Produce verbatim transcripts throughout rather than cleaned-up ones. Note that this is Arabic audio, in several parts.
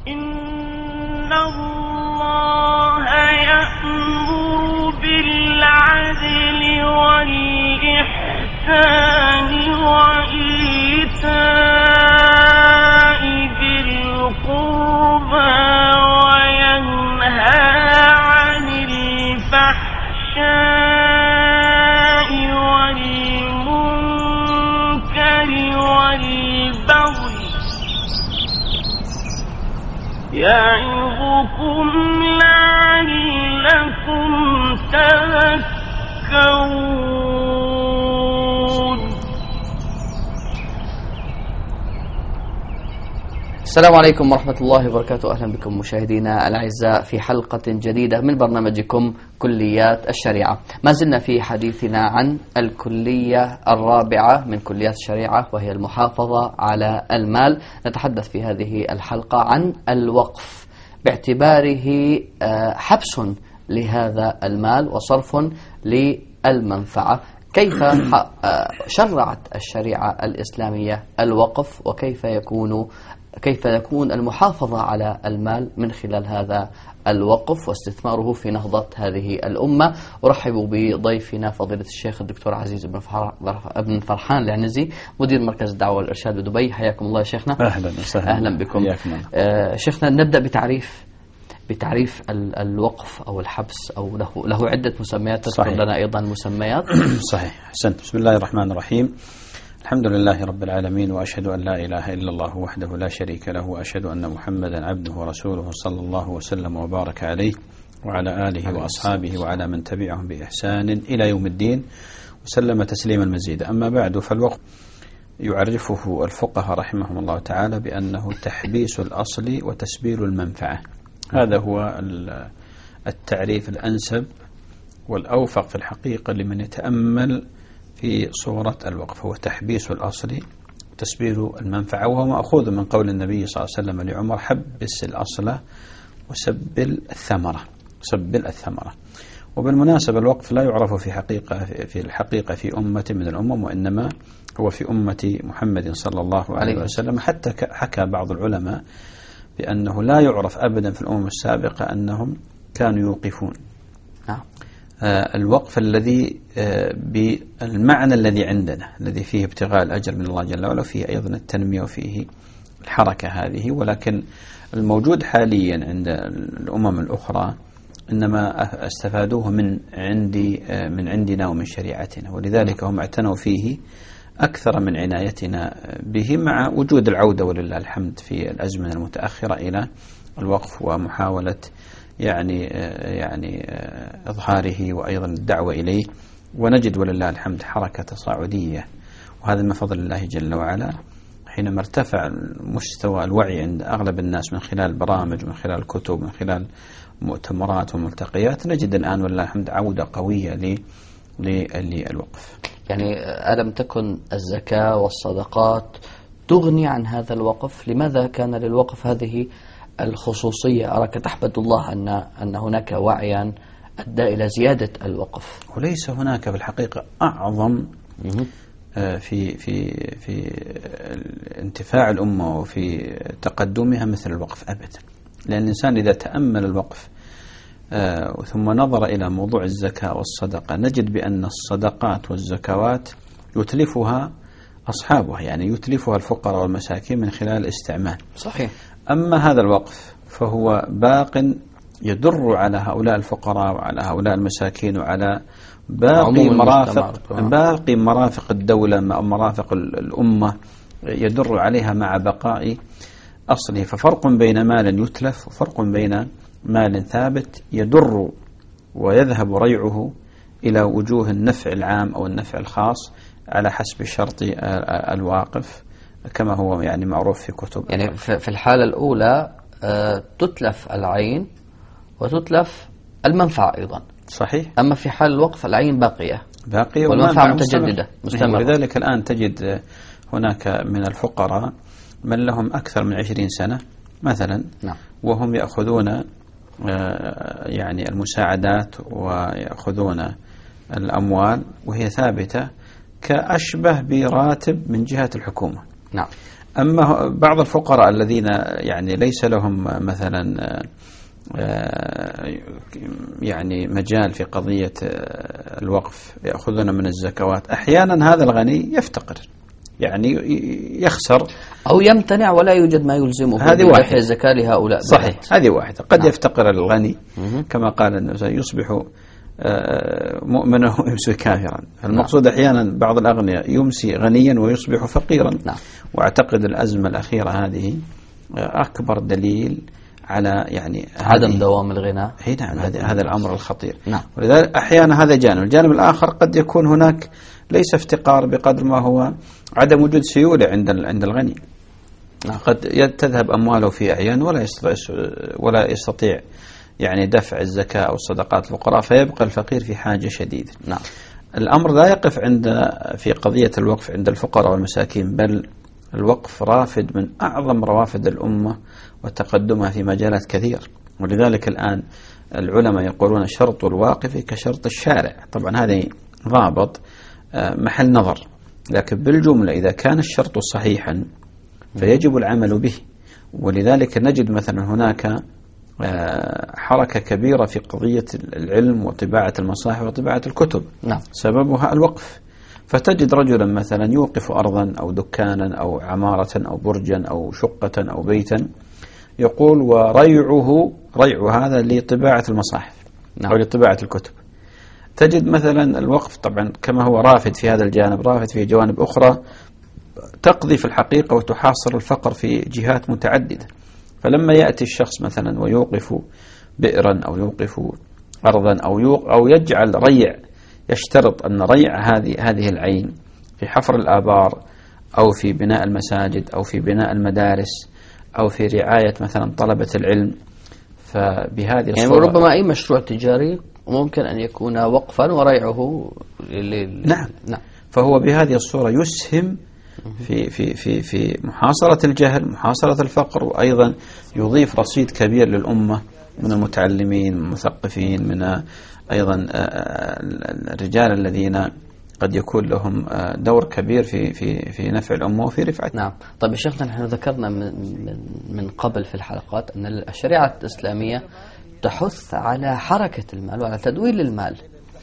إن الله يأمر بالعدل والإحسان وإيتاء ذي القربى وينهى عن الفحشاء والمنكر والبغي يعظكم لعلكم تذكرون. السلام عليكم ورحمة الله وبركاته. أهلا بكم مشاهدينا الأعزاء في حلقة جديدة من برنامجكم كليات الشريعة. ما زلنا في حديثنا عن الكلية الرابعة من كليات الشريعة وهي المحافظة على المال. نتحدث في هذه الحلقة عن الوقف باعتباره حبس لهذا المال وصرف للمنفعة. كيف شرعت الشريعة الإسلامية الوقف وكيف يكون كيف يكون المحافظة على المال من خلال هذا الوقف واستثماره في نهضة هذه الأمة. أرحب بضيفنا فضيلة الشيخ الدكتور عزيز بن فرحان العنزي مدير مركز الدعوة والإرشاد بدبي. حياكم الله يا شيخنا. أهلا وسهلا. أهلا بكم. آه شيخنا، نبدأ بتعريف بتعريف الوقف أو الحبس أو له له عدة مسميات. تذكر لنا أيضا مسميات. صحيح، أحسنت. بسم الله الرحمن الرحيم. الحمد لله رب العالمين، وأشهد أن لا إله إلا الله وحده لا شريك له، وأشهد أن محمدا عبده ورسوله صلى الله وسلم وبارك عليه وعلى آله وأصحابه وعلى من تبعهم بإحسان إلى يوم الدين وسلم تسليما مزيدا. أما بعد، فالوقف يعرفه الفقهاء رحمهم الله تعالى بأنه تحبيس الأصل وتسبيل المنفعة. هذا هو التعريف الأنسب والأوفق في الحقيقة لمن يتأمل في صورة الوقف. هو تحبيس الأصل وتسبيل المنفعة، وهو مأخوذ من قول النبي صلى الله عليه وسلم لعمر: حبس الأصل وسبل الثمرة. سبل الثمرة. وبالمناسبة الوقف لا يعرف في حقيقة في الحقيقة في أمة من الأمم، وإنما هو في أمة محمد صلى الله عليه وسلم. حتى حكى بعض العلماء بأنه لا يعرف أبدا في الأمم السابقة أنهم كانوا يوقفون. نعم. الوقف الذي بالمعنى الذي عندنا، الذي فيه ابتغاء الأجر من الله جل وعلا، فيه أيضا التنمية وفيه الحركة هذه. ولكن الموجود حاليا عند الأمم الأخرى إنما استفادوه من عندي من عندنا ومن شريعتنا، ولذلك هم اعتنوا فيه أكثر من عنايتنا به، مع وجود العودة ولله الحمد في الأزمنة المتأخرة إلى الوقف ومحاولة يعني يعني إظهاره وأيضا الدعوة إليه. ونجد ولله الحمد حركة تصاعدية، وهذا من فضل الله جل وعلا. حينما ارتفع مستوى الوعي عند أغلب الناس من خلال البرامج ومن خلال الكتب ومن خلال مؤتمرات وملتقيات، نجد الآن ولله الحمد عودة قوية للوقف. يعني ألم تكن الزكاة والصدقات تغني عن هذا الوقف؟ لماذا كان للوقف هذه الخصوصية؟ أراك تحمد الله أن أن هناك وعيا أدى إلى زيادة الوقف. وليس هناك في الحقيقة أعظم في في في انتفاع الأمة وفي تقدمها مثل الوقف أبدا. لأن الإنسان إذا تأمل الوقف ثم نظر إلى موضوع الزكاة والصدقة، نجد بأن الصدقات والزكوات يتلفها أصحابها، يعني يتلفها الفقراء والمساكين من خلال الاستعمال. صحيح. أما هذا الوقف فهو باق يدر على هؤلاء الفقراء وعلى هؤلاء المساكين وعلى باقي مرافق باقي مرافق الدولة، مرافق الأمة، يدر عليها مع بقاء أصله. ففرق بين مال يتلف وفرق بين مال ثابت يدر ويذهب ريعه إلى وجوه النفع العام أو النفع الخاص على حسب شرط الواقف، كما هو يعني معروف في كتب. يعني في الحالة الأولى تتلف العين وتتلف المنفعة أيضا. صحيح. أما في حال الوقف العين باقية باقية والمنفعة متجددة مستمرة. ولذلك الآن تجد هناك من الفقراء من لهم أكثر من عشرين سنة مثلا. نعم. وهم يأخذون يعني المساعدات ويأخذون الأموال وهي ثابتة كأشبه براتب من جهة الحكومة. نعم. أما بعض الفقراء الذين يعني ليس لهم مثلا يعني مجال في قضية الوقف، يأخذون من الزكوات، أحيانا هذا الغني يفتقر، يعني يخسر أو يمتنع ولا يوجد ما يلزمه هذه واحدة الزكاة لهؤلاء. صحيح، هذه واحدة. قد نعم. يفتقر الغني كما قال النبي، يصبح مؤمنا ويمسي كافرا. المقصود أحيانا بعض الأغنياء يمسي غنيا ويصبح فقيرا. نعم. وأعتقد الأزمة الأخيرة هذه أكبر دليل على يعني عدم دوام الغنى. نعم، هذا الأمر الخطير. نعم. ولذلك أحيانا هذا جانب. الجانب الآخر قد يكون هناك ليس افتقار بقدر ما هو عدم وجود سيولة عند عند الغني. نعم. قد تذهب أمواله في أعيان ولا يستطيع ولا يستطيع يعني دفع الزكاة أو الصدقات الفقراء، فيبقى الفقير في حاجة شديدة. نعم. الأمر لا يقف عند في قضية الوقف عند الفقراء والمساكين، بل الوقف رافد من أعظم روافد الأمة وتقدمها في مجالات كثير. ولذلك الآن العلماء يقولون شرط الواقف كشرط الشارع. طبعا هذا ضابط محل نظر، لكن بالجملة إذا كان الشرط صحيحا فيجب العمل به. ولذلك نجد مثلا هناك حركة كبيرة في قضية العلم وطباعة المصاحف وطباعة الكتب. نعم. سببها الوقف. فتجد رجلا مثلا يوقف أرضا أو دكانا أو عمارة أو برجا أو شقة أو بيتا، يقول وريعه ريع هذا لطباعة المصاحف. نعم. أو لطباعة الكتب. تجد مثلا الوقف طبعا كما هو رافد في هذا الجانب، رافد في جوانب أخرى تقضي في الحقيقة وتحاصر الفقر في جهات متعددة. فلما يأتي الشخص مثلا ويوقف بئرا أو يوقف أرضا أو أو يجعل ريع، يشترط أن ريع هذه هذه العين في حفر الآبار أو في بناء المساجد أو في بناء المدارس أو في رعاية مثلا طلبة العلم. فبهذه يعني الصورة ربما أي مشروع تجاري ممكن أن يكون وقفا وريعه لل... نعم. نعم. فهو بهذه الصورة يسهم في في في في محاصرة الجهل، محاصرة الفقر، وأيضا يضيف رصيد كبير للأمة من المتعلمين، من المثقفين، من أيضا الرجال الذين قد يكون لهم دور كبير في في في نفع الأمة وفي رفعتها. نعم. طيب يا شيخنا، نحن ذكرنا من من قبل في الحلقات أن الشريعة الإسلامية تحث على حركة المال وعلى تدوير المال،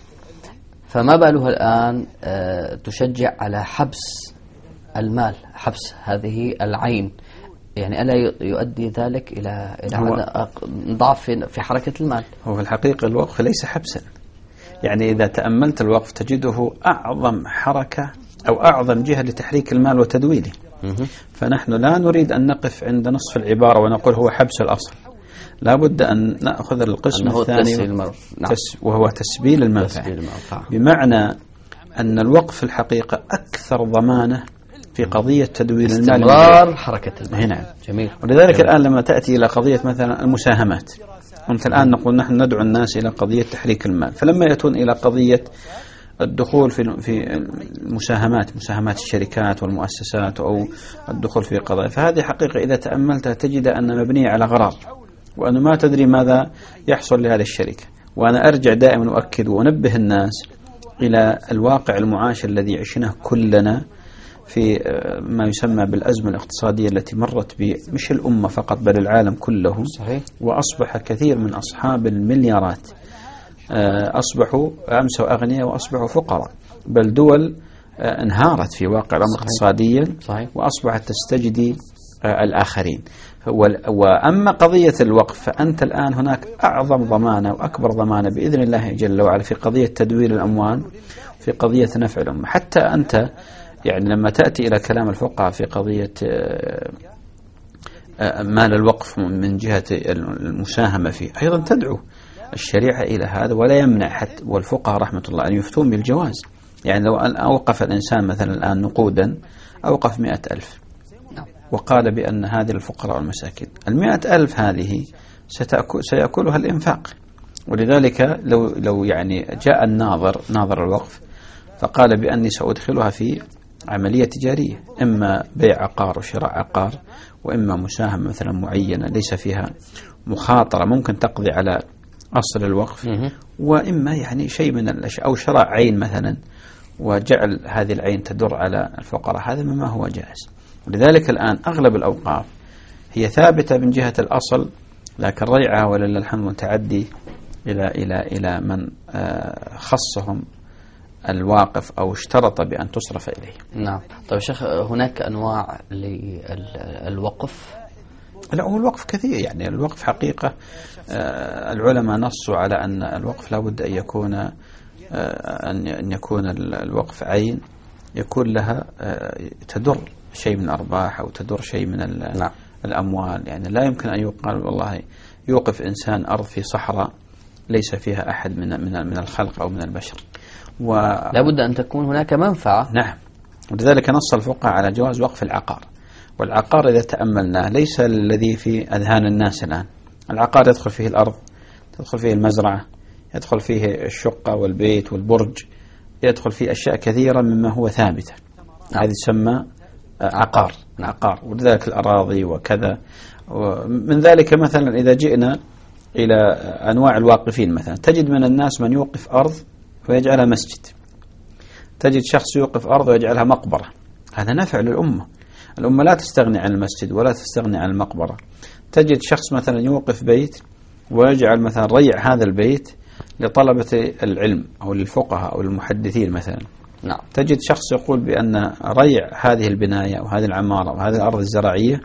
فما بالها الآن تشجع على حبس المال، حبس هذه العين؟ يعني ألا يؤدي ذلك إلى إلى ضعف في حركة المال؟ هو في الحقيقة الوقف ليس حبسا. يعني إذا تأملت الوقف تجده أعظم حركة أو أعظم جهة لتحريك المال وتدويره. فنحن لا نريد أن نقف عند نصف العبارة ونقول هو حبس الأصل، لا بد أن نأخذ القسم الثاني نعم. تس وهو تسبيل المنفعة. بمعنى أن الوقف في الحقيقة أكثر ضمانة في قضية تدوير المال، استمرار حركة المال. نعم. جميل. ولذلك جميل. الآن لما تأتي إلى قضية مثلا المساهمات، أنت الآن نقول نحن ندعو الناس إلى قضية تحريك المال، فلما يأتون إلى قضية الدخول في في المساهمات، مساهمات الشركات والمؤسسات أو الدخول في قضايا، فهذه حقيقة إذا تأملتها تجد أن مبنية على غرار، وأنه ما تدري ماذا يحصل لهذه الشركة. وأنا أرجع دائما وأكد وأنبه الناس إلى الواقع المعاش الذي عشناه كلنا في ما يسمى بالأزمة الاقتصادية التي مرت به مش الأمة فقط بل العالم كله. صحيح. وأصبح كثير من أصحاب المليارات أصبحوا أمسوا أغنياء وأصبحوا فقراء، بل دول انهارت في واقع الأمر اقتصاديا. صحيح. وأصبحت تستجدي الآخرين. وأما قضية الوقف فأنت الآن هناك أعظم ضمانة وأكبر ضمانة بإذن الله جل وعلا في قضية تدوير الأموال، في قضية نفع الأمة. حتى أنت يعني لما تأتي إلى كلام الفقهاء في قضية مال الوقف من جهة المساهمة فيه، أيضا تدعو الشريعة إلى هذا، ولا يمنع حتى والفقهاء رحمة الله أن يفتون بالجواز. يعني لو أن أوقف الإنسان مثلا الآن نقودا، أوقف مئة ألف وقال بأن هذه الفقراء والمساكين، المئة ألف هذه سيأكلها الإنفاق. ولذلك لو لو يعني جاء الناظر ناظر الوقف فقال بأني سأدخلها في عملية تجارية، إما بيع عقار وشراء عقار، وإما مساهمة مثلا معينة ليس فيها مخاطرة ممكن تقضي على أصل الوقف، وإما يعني شيء من الأشياء، أو شراء عين مثلا وجعل هذه العين تدر على الفقراء، هذا مما هو جائز. ولذلك الآن أغلب الأوقاف هي ثابتة من جهة الأصل، لكن ريعها ولله الحمد متعدي إلى إلى إلى من خصهم الواقف أو اشترط بأن تصرف إليه. نعم. طيب شيخ، هناك أنواع للوقف؟ لا، هو الوقف كثير، يعني الوقف حقيقة العلماء نصوا على أن الوقف لابد أن يكون أن يكون الوقف عين يكون لها تدر شيء من الأرباح أو تدر شيء من نعم. الأموال. يعني لا يمكن أن يقال والله يوقف إنسان أرض في صحراء ليس فيها أحد من من من الخلق أو من البشر، و... لابد أن تكون هناك منفعة. نعم. ولذلك نص الفقهاء على جواز وقف العقار. والعقار إذا تأملناه ليس الذي في أذهان الناس الآن. العقار يدخل فيه الأرض، تدخل فيه المزرعة، يدخل فيه الشقة والبيت والبرج، يدخل فيه أشياء كثيرة مما هو ثابتة. نعم. هذه تسمى عقار. عقار. ولذلك الأراضي وكذا. ومن ذلك مثلا إذا جئنا إلى أنواع الواقفين، مثلا تجد من الناس من يوقف أرض ويجعلها مسجد، تجد شخص يوقف أرض ويجعلها مقبرة. هذا نفع للأمة. الأمة لا تستغني عن المسجد ولا تستغني عن المقبرة. تجد شخص مثلا يوقف بيت ويجعل مثلا ريع هذا البيت لطلبة العلم أو للفقهاء أو المحدثين مثلا. نعم. تجد شخص يقول بأن ريع هذه البناية أو هذه العمارة أو هذه الأرض الزراعية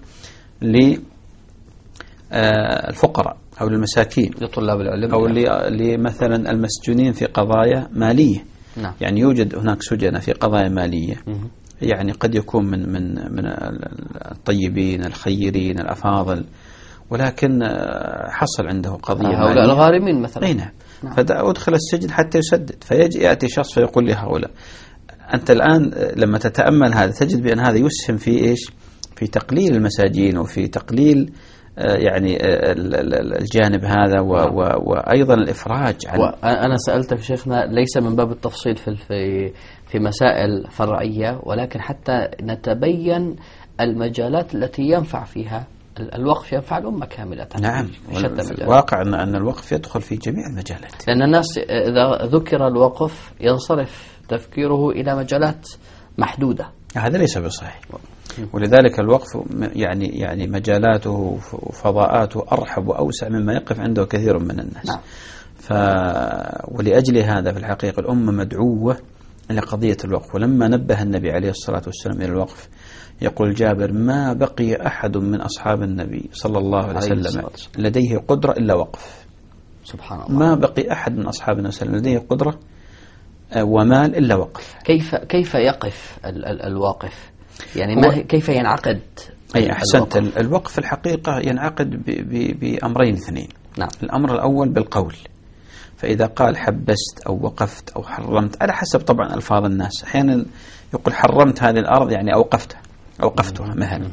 للفقراء أو للمساكين، لطلاب العلم، أو لمثلا المسجونين في قضايا مالية. نعم. يعني يوجد هناك سجناء في قضايا مالية، مه. يعني قد يكون من من من الطيبين الخيرين الأفاضل، ولكن حصل عنده قضية مالية. هؤلاء الغارمين مثلا. نعم. فأدخل السجن حتى يسدد، فيجي يأتي شخص فيقول لهؤلاء أنت الآن لما تتأمل هذا تجد بأن هذا يسهم في إيش؟ في تقليل المساجين وفي تقليل يعني الجانب هذا و و وأيضا الإفراج عن. أنا سألتك شيخنا ليس من باب التفصيل في في في مسائل فرعية، ولكن حتى نتبين المجالات التي ينفع فيها الوقف، ينفع الأمة كاملة. نعم. الواقع أن أن الوقف يدخل في جميع المجالات، لأن الناس إذا ذكر الوقف ينصرف تفكيره إلى مجالات محدودة. هذا ليس بصحيح. ولذلك الوقف يعني يعني مجالاته وفضاءاته أرحب وأوسع مما يقف عنده كثير من الناس. نعم. ف ولأجل هذا في الحقيقة الأمة مدعوة إلى قضية الوقف. ولما نبه النبي عليه الصلاة والسلام إلى الوقف يقول جابر ما بقي أحد من أصحاب النبي صلى الله عليه وسلم لديه قدرة إلا وقف. سبحان الله. ما بقي أحد من أصحابنا وسلم لديه قدرة ومال إلا وقف. كيف كيف يقف ال ال الواقف؟ يعني ما كيف ينعقد؟ أي أحسنت. الوقف, الوقف الحقيقة ينعقد بأمرين اثنين. نعم. الأمر الأول بالقول، فإذا قال حبست أو وقفت أو حرمت على حسب طبعا ألفاظ الناس. أحيانا يقول حرمت هذه الأرض يعني أوقفتها أوقفتها مثلا.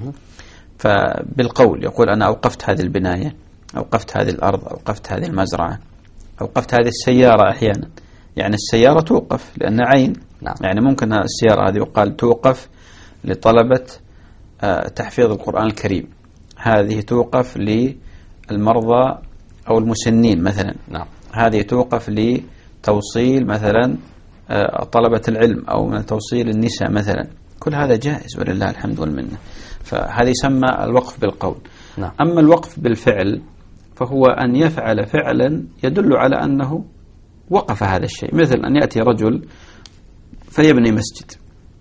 فبالقول يقول أنا أوقفت هذه البناية، أوقفت هذه الأرض، أوقفت هذه المزرعة، أوقفت هذه السيارة. أحيانا يعني السيارة توقف لأن عين. نعم. يعني ممكن السيارة هذه يقال توقف لطلبة تحفيظ القرآن الكريم، هذه توقف للمرضى أو المسنين مثلا. نعم. هذه توقف لتوصيل مثلا طلبة العلم أو من توصيل النساء مثلا. كل هذا جائز ولله الحمد والمنة. فهذا يسمى الوقف بالقول. نعم. أما الوقف بالفعل فهو أن يفعل فعلا يدل على أنه وقف هذا الشيء، مثل أن يأتي رجل فيبني مسجد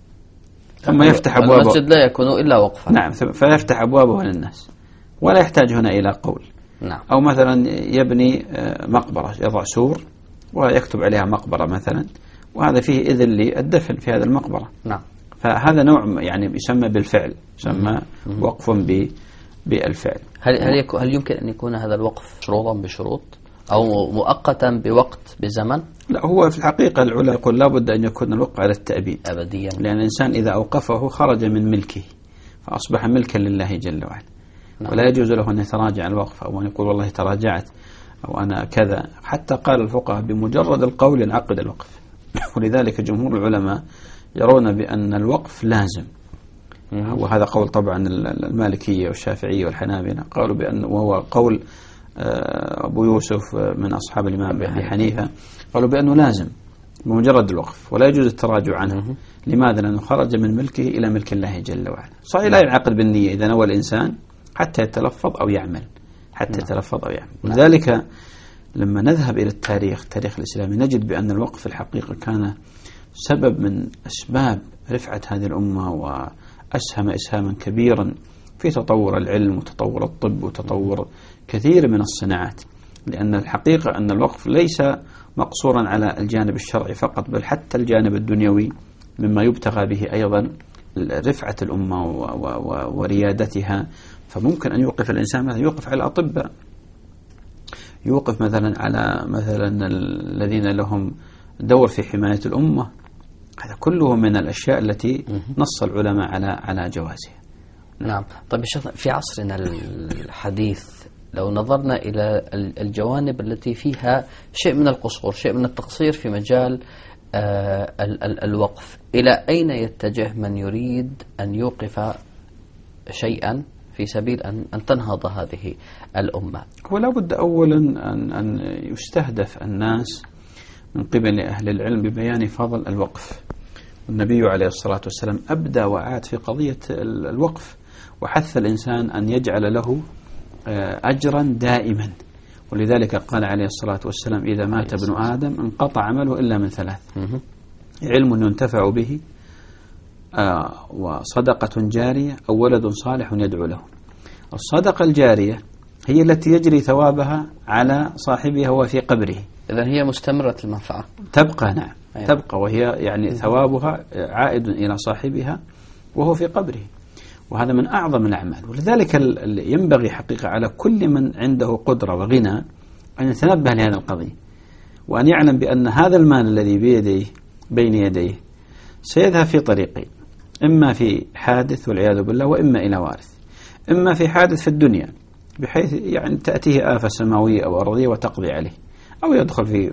ثم يفتح أبوابه. المسجد لا يكون إلا وقفا. نعم. فيفتح أبوابه للناس ولا يحتاج هنا إلى قول. نعم. أو مثلا يبني مقبرة، يضع سور ويكتب عليها مقبرة مثلا، وهذا فيه إذن للدفن في هذا المقبرة. نعم. فهذا نوع يعني يسمى بالفعل، يسمى وقف بالفعل. هل هل هل يمكن أن يكون هذا الوقف شروطا بشروط أو مؤقتا بوقت بزمن؟ لا، هو في الحقيقة العلماء يقول لابد أن يكون الوقف على التأبيد أبديا، لأن الإنسان إذا أوقفه خرج من ملكه فأصبح ملكا لله جل وعلا. نعم. ولا يجوز له أن يتراجع الوقف أو أن يقول والله تراجعت أو أنا كذا، حتى قال الفقهاء بمجرد القول ينعقد الوقف. ولذلك جمهور العلماء يرون بأن الوقف لازم، وهذا قول طبعا المالكية والشافعية والحنابلة، قالوا بأن، وهو قول أبو يوسف من أصحاب الإمام أبي حنيفة، قالوا بأنه لازم بمجرد الوقف، ولا يجوز التراجع عنه. لماذا؟ لأنه خرج من ملكه إلى ملك الله جل وعلا. صحيح لا ينعقد بالنية إذا نوى الإنسان حتى يتلفظ أو يعمل، حتى يتلفظ أو يعمل. ولذلك لما نذهب إلى التاريخ التاريخ الإسلامي نجد بأن الوقف الحقيقة كان سبب من أسباب رفعة هذه الأمة، وأسهم إسهاما كبيرا في تطور العلم وتطور الطب وتطور كثير من الصناعات. لأن الحقيقة أن الوقف ليس مقصورا على الجانب الشرعي فقط، بل حتى الجانب الدنيوي مما يبتغى به أيضا رفعة الأمة وريادتها. فممكن أن يوقف الإنسان مثلا يوقف على الأطباء، يوقف مثلا على مثلا الذين لهم دور في حماية الأمة. هذا كله من الأشياء التي نص العلماء على على جوازها. نعم. طيب في عصرنا الحديث لو نظرنا إلى الجوانب التي فيها شيء من القصور، شيء من التقصير في مجال آه ال ال الوقف، إلى أين يتجه من يريد أن يوقف شيئا في سبيل أن, أن تنهض هذه الأمة؟ هو لا بد أولا أن, أن يستهدف الناس من قبل أهل العلم ببيان فضل الوقف. النبي عليه الصلاة والسلام أبدى وعاد في قضية الوقف، وحث الإنسان أن يجعل له أجرا دائما. ولذلك قال عليه الصلاة والسلام إذا مات ابن آدم انقطع عمله إلا من ثلاث: علم ينتفع به، وصدقة جارية، أو ولد صالح يدعو له. الصدقة الجارية هي التي يجري ثوابها على صاحبها وفي قبره، إذن هي مستمرة المنفعة، تبقى. نعم أيوة. تبقى، وهي يعني ثوابها عائد إلى صاحبها وهو في قبره، وهذا من أعظم الأعمال. ولذلك ينبغي حقيقة على كل من عنده قدرة وغنى أن يتنبه لهذا القضية، وأن يعلم بأن هذا المال الذي بيديه بين يديه سيذهب في طريقين: إما في حادث والعياذ بالله، وإما إلى وارث. إما في حادث في الدنيا بحيث يعني تأتيه آفة سماوية أو أرضية وتقضي عليه، أو يدخل في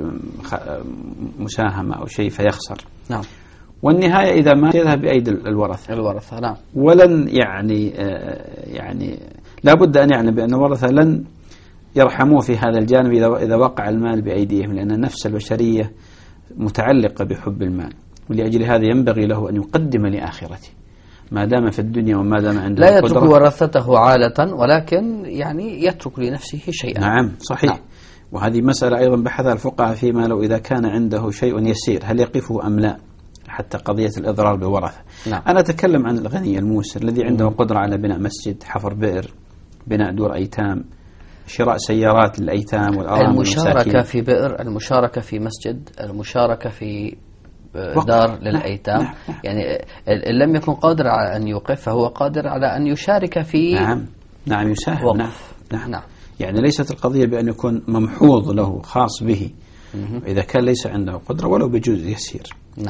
مساهمة أو شيء فيخسر. نعم. والنهاية إذا ما يذهب بأيدي الورثة الورثة نعم. ولن يعني يعني لا بد أن يعلم بأن الورثة لن يرحموه في هذا الجانب إذا إذا وقع المال بأيديهم، لأن النفس البشرية متعلقة بحب المال، ولأجل هذا ينبغي له أن يقدم لآخرته ما دام في الدنيا وما دام عنده لا يترك ورثته عالة، ولكن يعني يترك لنفسه شيئا. نعم صحيح. نعم. وهذه مسألة أيضا بحثها الفقهاء فيما لو إذا كان عنده شيء يسير هل يقفه أم لا، حتى قضية الإضرار بالورثة. نعم. أنا أتكلم عن الغني الموسر الذي عنده مم. قدرة على بناء مسجد، حفر بئر، بناء دور أيتام، شراء سيارات للأيتام والأرامل المشاركة والمساكين. في بئر، المشاركة في مسجد، المشاركة في دار وقف. للأيتام. نعم. نعم. يعني إن لم يكن قادر على أن يوقف فهو قادر على أن يشارك في نعم نعم يساهم وقف. نعم. نعم. نعم. يعني ليست القضية بأن يكون ممحوظ له خاص به مم. إذا كان ليس عنده قدرة ولو بجزء يسير. نعم.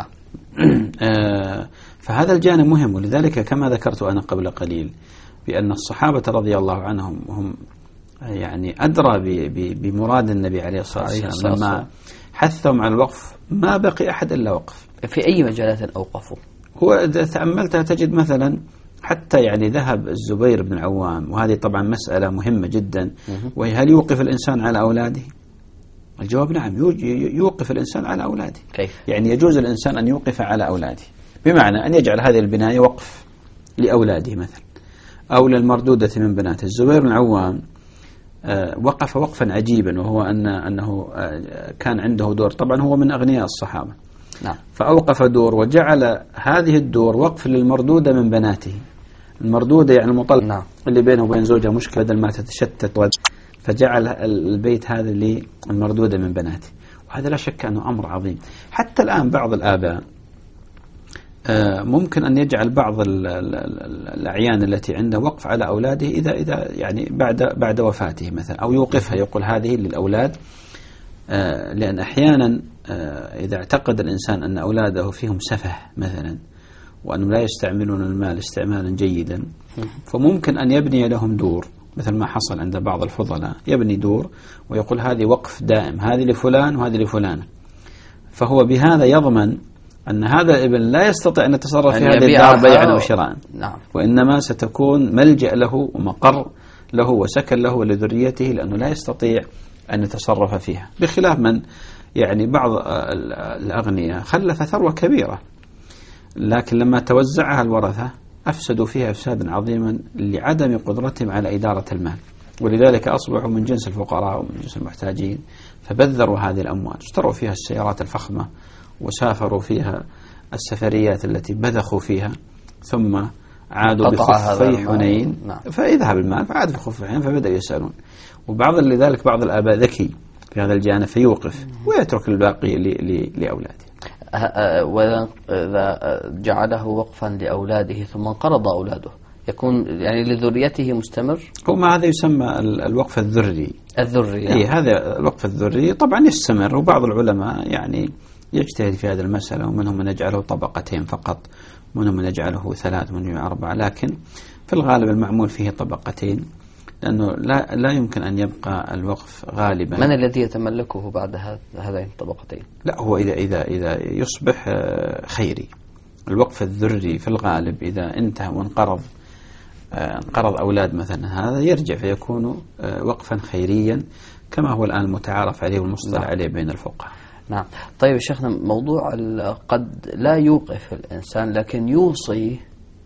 آه فهذا الجانب مهم. ولذلك كما ذكرت أنا قبل قليل بأن الصحابة رضي الله عنهم هم يعني أدرى بمراد النبي عليه الصلاة والسلام لما حثهم على الوقف ما بقي أحد إلا وقف. في أي مجالات أوقفوا؟ هو إذا تأملتها تجد مثلا حتى يعني ذهب الزبير بن العوام، وهذه طبعا مسألة مهمة جدا، وهي هل يوقف الإنسان على أولاده؟ الجواب نعم، يوقف الإنسان على أولاده. كيف؟ يعني يجوز الإنسان أن يوقف على أولاده، بمعنى أن يجعل هذه البناية وقف لأولاده مثلا أو للمردودة من بناته. الزبير بن العوام وقف وقفا عجيبا، وهو أن أنه كان عنده دور، طبعا هو من أغنياء الصحابة. نعم. فأوقف دور وجعل هذه الدور وقف للمردودة من بناته. المردودة يعني المطلق نعم. اللي بينه وبين زوجها مشكلة بدل ما تتشتت، فجعل البيت هذا للمردودة من بناته. وهذا لا شك أنه أمر عظيم. حتى الآن بعض الآباء ممكن أن يجعل بعض الأعيان التي عنده وقف على أولاده إذا إذا يعني بعد بعد وفاته مثلا، أو يوقفها يقول هذه للأولاد، لأن أحيانا إذا اعتقد الإنسان أن أولاده فيهم سفه مثلا وأنهم لا يستعملون المال استعمالا جيدا، فممكن أن يبني لهم دور مثل ما حصل عند بعض الفضلاء، يبني دور ويقول هذه وقف دائم، هذه لفلان وهذه لفلان، فهو بهذا يضمن أن هذا الابن لا يستطيع أن يتصرف في هذه الدار بيعا أو شراء. نعم. وإنما ستكون ملجأ له ومقر له وسكن له ولذريته، لأنه لا يستطيع أن يتصرف فيها، بخلاف من يعني بعض الأغنياء خلف ثروة كبيرة، لكن لما توزعها الورثة أفسدوا فيها إفسادا عظيما لعدم قدرتهم على إدارة المال، ولذلك أصبحوا من جنس الفقراء ومن جنس المحتاجين، فبذروا هذه الأموال، اشتروا فيها السيارات الفخمة وسافروا فيها السفريات التي بذخوا فيها، ثم عادوا بخفي حنين، نعم. فيذهب المال فعاد في خفي حنين، فبدأوا يسألون. وبعض لذلك بعض الآباء ذكي في هذا الجانب فيوقف ويترك الباقي لأولاده. وإذا جعله وقفا لأولاده ثم انقرض أولاده يكون يعني لذريته مستمر؟ هو هذا يسمى الوقف الذري. الذري إيه، هذا الوقف الذري طبعا يستمر، وبعض العلماء يعني يجتهد في هذه المسألة، ومنهم من يجعله طبقتين فقط، ومنهم من يجعله ثلاث، ومنهم أربعة، لكن في الغالب المعمول فيه طبقتين، لأنه لا لا يمكن أن يبقى الوقف غالبا. من الذي يتملكه بعد هذين الطبقتين؟ لا، هو إذا إذا إذا يصبح خيري. الوقف الذري في الغالب إذا انتهى وانقرض انقرض أولاد مثلا، هذا يرجع فيكون وقفا خيريا كما هو الآن المتعارف عليه والمصطلح نعم. عليه بين الفقهاء. نعم. طيب شيخنا، موضوع قد لا يوقف الإنسان لكن يوصي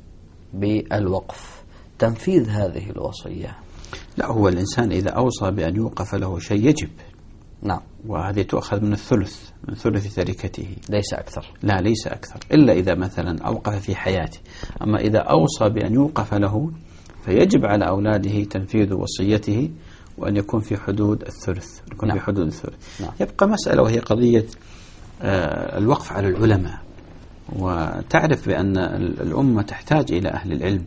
بالوقف، تنفيذ هذه الوصية. لا، هو الإنسان إذا أوصى بأن يوقف له شيء يجب. نعم. وهذه تؤخذ من الثلث من ثلث تركته، ليس أكثر. لا، ليس أكثر، إلا إذا مثلا أوقف في حياته. أما إذا أوصى بأن يوقف له فيجب على أولاده تنفيذ وصيته، وأن يكون في حدود الثلث، يكون نعم. في حدود الثلث. نعم. يبقى مسألة وهي قضية آه الوقف على العلماء، وتعرف بأن الأمة تحتاج إلى أهل العلم،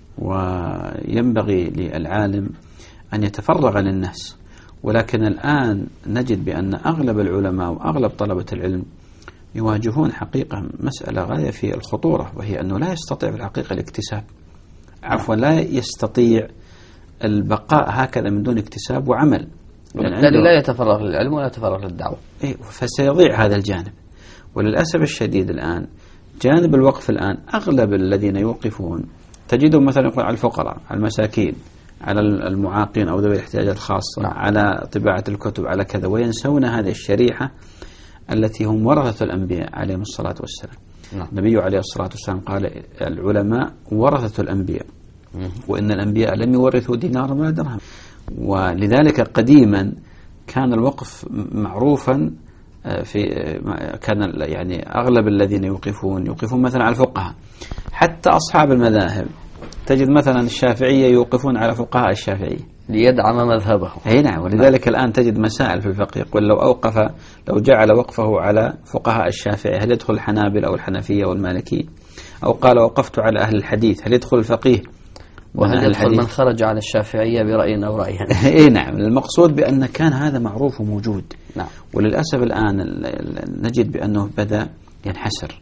وينبغي للعالم أن يتفرغ للناس. ولكن الآن نجد بأن أغلب العلماء وأغلب طلبة العلم يواجهون حقيقة مسألة غاية في الخطورة، وهي أنه لا يستطيع في الحقيقة الاكتساب، عفوا لا يستطيع البقاء هكذا من دون اكتساب وعمل، يعني لا يتفرغ للعلم ولا يتفرغ للدعوة. إيه، فسيضيع هذا الجانب. وللأسف الشديد الآن جانب الوقف الآن أغلب الذين يوقفون تجدهم مثلا يقول على الفقراء، على المساكين، على المعاقين أو ذوي الاحتياجات الخاصة، نعم. على طباعة الكتب، على كذا، وينسون هذه الشريحة التي هم ورثة الأنبياء عليهم الصلاة والسلام. نعم. النبي عليه الصلاة والسلام قال العلماء ورثة الأنبياء، وإن الأنبياء لم يورثوا دينارا ولا درهم. ولذلك قديما كان الوقف معروفا، في كان يعني أغلب الذين يوقفون يوقفون مثلا على الفقهاء، حتى أصحاب المذاهب تجد مثلا الشافعية يوقفون على فقهاء الشافعية ليدعم مذهبه. أي نعم. ولذلك الآن تجد مسائل في الفقه يقول لو أوقف لو جعل وقفه على فقهاء الشافعية هل يدخل الحنابلة أو الحنفية والمالكية؟ أو قال وقفت على أهل الحديث هل يدخل الفقيه؟ وهل يدخل من خرج على الشافعية برأي أو رأيها؟ إيه نعم. المقصود بأن كان هذا معروف وموجود. نعم. وللأسف الآن نجد بأنه بدأ ينحسر،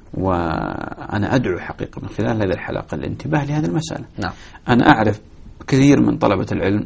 وأنا أدعو حقيقة من خلال هذه الحلقة الانتباه لهذه المسألة. نعم. أنا أعرف كثير من طلبة العلم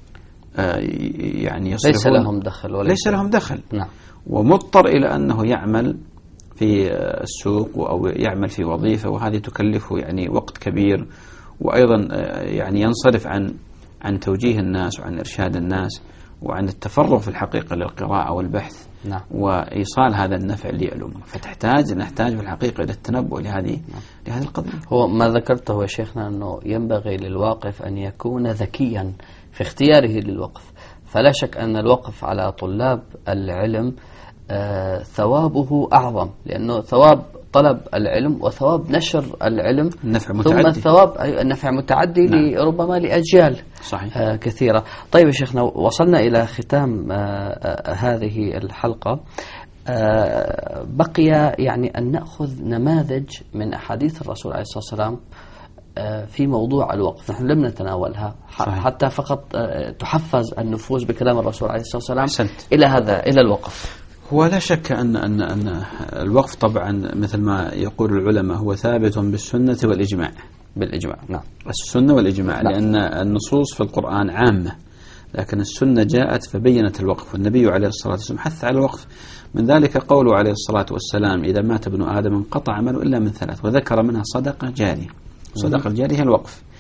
يعني يصرفون ليس لهم دخل ولا ليس لهم دخل. نعم. ومضطر إلى أنه يعمل في السوق أو يعمل في وظيفة، وهذه تكلفه يعني وقت كبير، وأيضا يعني ينصرف عن عن توجيه الناس وعن إرشاد الناس وعن التفرغ في الحقيقة للقراءة والبحث. نعم. وإيصال هذا النفع للأمة. فتحتاج نحتاج في الحقيقة إلى التنبؤ لهذه نعم. لهذه القضية. هو ما ذكرته يا شيخنا أنه ينبغي للواقف أن يكون ذكيا في اختياره للوقف. فلا شك أن الوقف على طلاب العلم آه ثوابه أعظم، لأنه ثواب طلب العلم وثواب نشر العلم، النفع متعدي. ثم الثواب النفع متعدي نعم. ربما لأجيال صحيح. آه كثيرة. طيب يا شيخنا، وصلنا إلى ختام آه آه هذه الحلقة. آه بقي يعني أن نأخذ نماذج من أحاديث الرسول عليه الصلاة والسلام آه في موضوع الوقف. نحن لم نتناولها صحيح. حتى فقط آه تحفز النفوس بكلام الرسول عليه الصلاة والسلام حسنت. إلى هذا إلى الوقف. هو لا شك أن أن أن الوقف طبعا مثل ما يقول العلماء هو ثابت بالسنة والإجماع. بالإجماع نعم. السنة والإجماع نعم. لأن النصوص في القرآن عامة، لكن السنة جاءت فبينت الوقف، والنبي عليه الصلاة والسلام حث على الوقف. من ذلك قوله عليه الصلاة والسلام إذا مات ابن آدم انقطع عمله إلا من ثلاث، وذكر منها صدقة جارية. صدقة الجارية هي الوقف.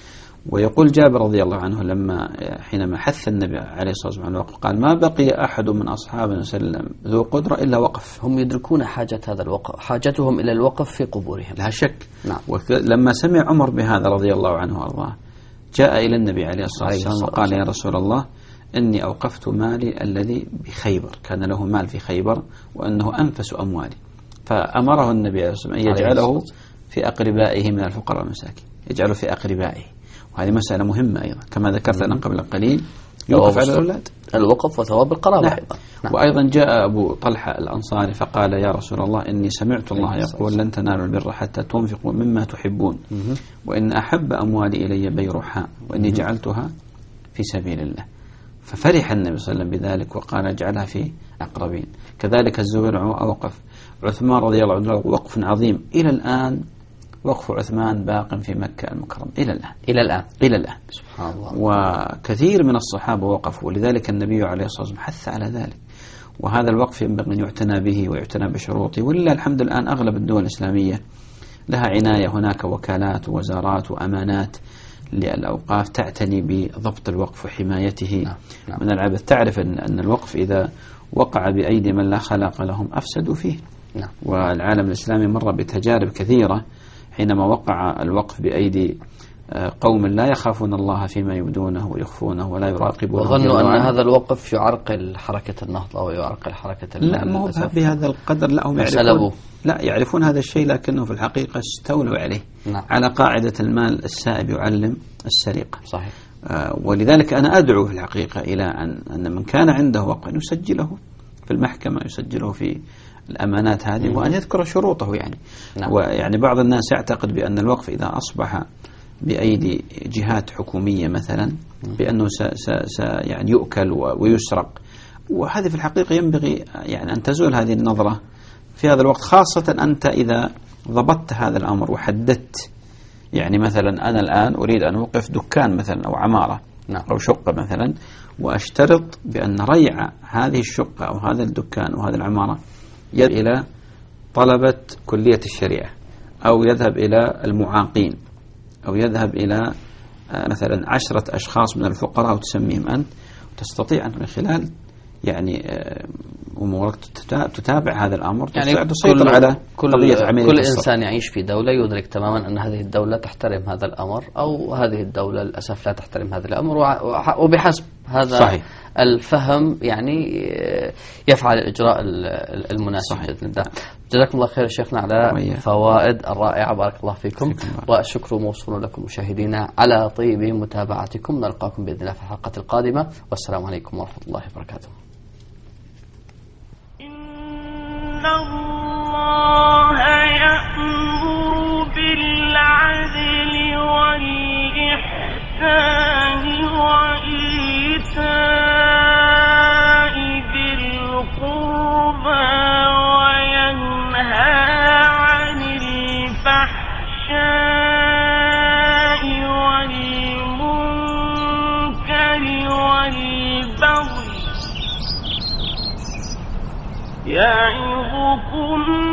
ويقول جابر رضي الله عنه لما حينما حث النبي عليه الصلاة والسلام على الوقف قال ما بقي أحد من أصحابه وسلم ذو قدرة إلا وقف. هم يدركون حاجة هذا الوقف، حاجتهم إلى الوقف في قبورهم لا شك. نعم. ولما سمع عمر بهذا رضي الله عنه وأرضاه جاء إلى النبي عليه الصلاة والسلام وقال يا رسول الله إني أوقفت مالي الذي بخيبر، كان له مال في خيبر وأنه أنفس أموالي، فأمره النبي عليه الصلاة والسلام أن يجعله في أقربائه من الفقراء والمساكين، يجعله في أقربائه، وهذه مسألة مهمة أيضا كما ذكرت أنا قبل قليل، يوقف على الأولاد، الوقف وثواب القرابة. نعم. نعم. وأيضا جاء أبو طلحة الأنصاري فقال يا رسول الله إني سمعت الله يقول لن تنالوا البر حتى تنفقوا مما تحبون، وإن أحب أموالي إلي بيرحاء وإني جعلتها في سبيل الله. ففرح النبي صلى الله عليه وسلم بذلك وقال اجعلها في أقربين. كذلك الزبير أوقف، عثمان رضي الله عنه وقف عظيم إلى الآن، وقف عثمان باق في مكة المكرمة إلى الآن إلى الآن إلى الآن سبحان الله. وكثير من الصحابة وقفوا، ولذلك النبي عليه الصلاة والسلام حث على ذلك. وهذا الوقف ينبغي أن يعتنى به ويعتنى بشروطه، ولله الحمد الآن أغلب الدول الإسلامية لها عناية، هناك وكالات ووزارات وأمانات للأوقاف تعتني بضبط الوقف وحمايته نعم. نعم. من العبث. تعرف أن أن الوقف إذا وقع بأيدي من لا خلق لهم أفسدوا فيه. نعم. والعالم الإسلامي مر بتجارب كثيرة حينما وقع الوقف بأيدي قوم لا يخافون الله فيما يبدونه ويخفونه ولا يراقبونه، وظنوا أن هذا الوقف يعرقل حركة النهضة ويعرقل حركة لا ما هو بهذا القدر، لا هم يعرفون لا يعرفون هذا الشيء، لكنه في الحقيقة استولوا عليه. نعم. على قاعدة المال السائب يعلم السرقة. صحيح. آه ولذلك أنا أدعو في الحقيقة إلى أن أن من كان عنده وقف يسجله في المحكمة، يسجله في الأمانات هذه، وأن يذكر شروطه يعني. نعم. ويعني بعض الناس يعتقد بأن الوقف إذا أصبح بأيدي جهات حكومية مثلا بأنه س س س يعني يؤكل ويسرق، وهذه في الحقيقة ينبغي يعني أن تزول هذه النظرة في هذا الوقت، خاصة أنت إذا ضبطت هذا الأمر وحددت. يعني مثلا أنا الآن أريد أن أوقف دكان مثلا أو عمارة نعم. أو شقة مثلا، وأشترط بأن ريع هذه الشقة أو هذا الدكان أو هذه العمارة يذهب إلى طلبة كلية الشريعة، أو يذهب إلى المعاقين، أو يذهب إلى مثلا عشرة أشخاص من الفقراء وتسميهم أنت، وتستطيع أن من خلال يعني أمورك تتابع هذا الأمر، يعني تسيطر على كل, كل إنسان يعيش في دولة يدرك تماما أن هذه الدولة تحترم هذا الأمر، أو هذه الدولة للأسف لا تحترم هذا الأمر، وبحسب هذا صحيح. الفهم يعني يفعل الإجراء المناسب بإذن الله. جزاكم الله خير شيخنا على فوائد الرائعة، بارك الله فيكم، والشكر موصول لكم مشاهدينا على طيب متابعتكم. نلقاكم بإذن الله في الحلقة القادمة، والسلام عليكم ورحمة الله وبركاته. إن الله يأمر بالعدل والإحسان وإيتاء ذي القربى وينهى عن الفحشاء والمنكر والبغي يعظكم